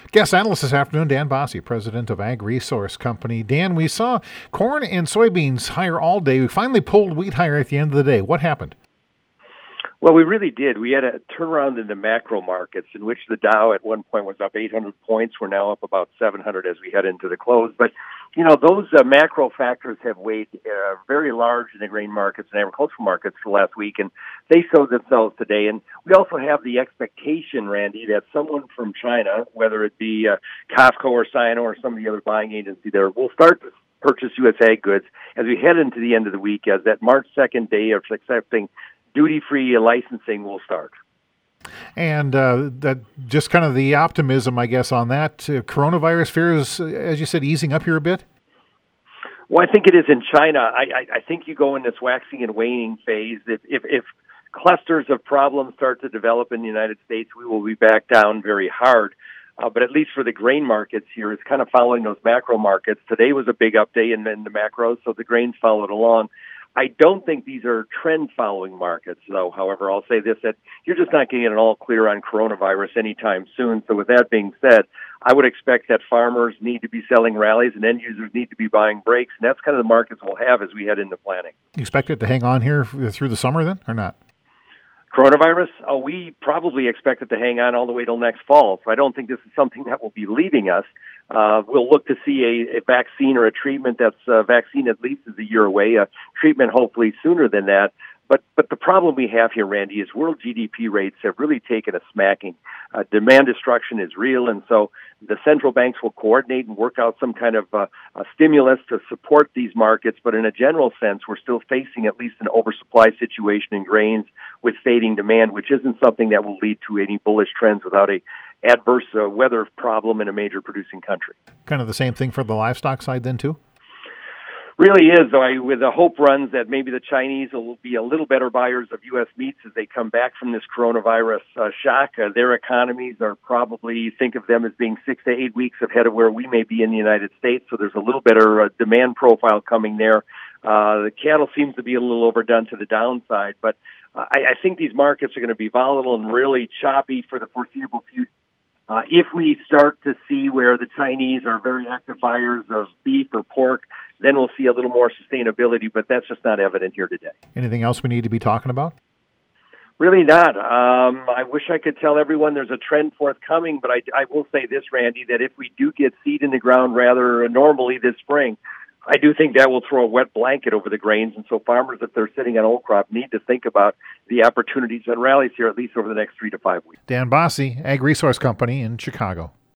Guest analyst this afternoon, Dan Bosse, president of Ag Resource Company. Dan, we saw corn and soybeans higher all day. We finally pulled wheat higher at the end of the day. What happened? Well, we really did. We had a turnaround in the macro markets in which the Dow at one point was up 800 points. We're now up about 700 as we head into the close. But, those macro factors have weighed very large in the grain markets and agricultural markets for last week, and they showed themselves today. And we also have the expectation, Randy, that someone from China, whether it be COFCO or Sino or some of the other buying agency there, will start to purchase U.S. ag goods as we head into the end of the week, as that March 2nd day of accepting duty-free licensing will start. And that just kind of the optimism, I guess, on that. Coronavirus fears, as you said, easing up here a bit? Well, I think it is in China. I think you go in this waxing and waning phase. If clusters of problems start to develop in the United States, we will be back down very hard. But at least for the grain markets here, it's kind of following those macro markets. Today was a big up day in the macros, so the grains followed along. I don't think these are trend-following markets, though. However, I'll say this, that you're just not getting it all clear on coronavirus anytime soon. So with that being said, I would expect that farmers need to be selling rallies and end users need to be buying breaks, and that's kind of the markets we'll have as we head into planning. You expect it to hang on here through the summer then, or not? Coronavirus? We probably expect it to hang on all the way till next fall. So I don't think this is something that will be leaving us. We'll look to see a vaccine or a treatment. That's vaccine at least is a year away. A treatment hopefully sooner than that. But the problem we have here, Randy, is world GDP rates have really taken a smacking. Demand destruction is real, and so the central banks will coordinate and work out some kind of a stimulus to support these markets. But in a general sense, we're still facing at least an oversupply situation in grains with fading demand, which isn't something that will lead to any bullish trends without a adverse weather problem in a major producing country. Kind of the same thing for the livestock side then, too? Really is, though, with the hope runs that maybe the Chinese will be a little better buyers of U.S. meats as they come back from this coronavirus shock. Their economies are probably, think of them as being 6 to 8 weeks ahead of where we may be in the United States, so there's a little better demand profile coming there. The cattle seems to be a little overdone to the downside, but I think these markets are going to be volatile and really choppy for the foreseeable future. If we start to see where the Chinese are very active buyers of beef or pork, then we'll see a little more sustainability, but that's just not evident here today. Anything else we need to be talking about? Really not. I wish I could tell everyone there's a trend forthcoming, but I will say this, Randy, that if we do get seed in the ground rather normally this spring, I do think that will throw a wet blanket over the grains, and so farmers, if they're sitting on old crop, need to think about the opportunities and rallies here at least over the next 3 to 5 weeks. Dan Bosse, Ag Resource Company in Chicago.